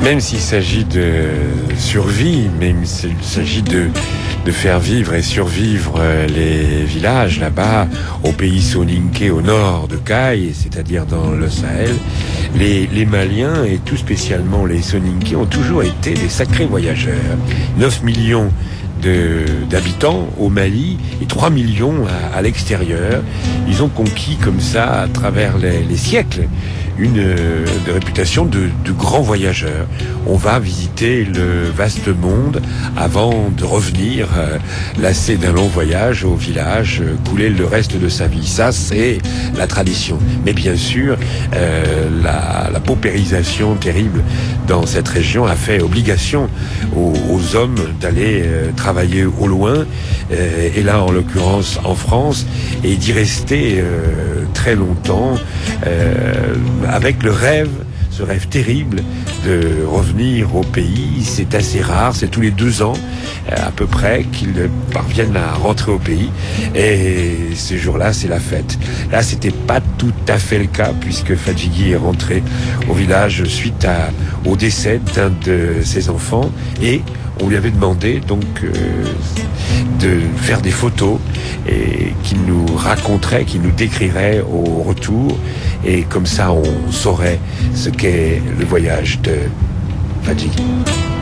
même s'il s'agit de survie, même s'il s'agit de faire vivre et survivre les villages là-bas, au pays soninké au nord de Caille, c'est-à-dire dans le Sahel, les Maliens, et tout spécialement les Soninké, ont toujours été des sacrés voyageurs. 9 millions d'habitants au Mali et 3 millions à l'extérieur. Ils ont conquis comme ça, à travers les siècles, une réputation de grands voyageurs. On va visiter le vaste monde avant de revenir, lassé d'un long voyage, au village, couler le reste de sa vie. Ça, c'est la tradition. Mais bien sûr, la paupérisation terrible dans cette région a fait obligation aux hommes d'aller travailler au loin, et là en l'occurrence en France, et d'y rester très longtemps, avec le rêve, ce rêve terrible de revenir au pays. C'est assez rare, c'est tous les 2 ans à peu près qu'ils parviennent à rentrer au pays, et ces jours-là c'est la fête. Là c'était pas tout à fait le cas, puisque Fadjigui est rentré au village suite au décès d'un de ses enfants, et on lui avait demandé donc de faire des photos et qu'il nous raconterait, qu'il nous décrirait au retour, et comme ça on saurait ce qu'est le voyage de Fadjigui.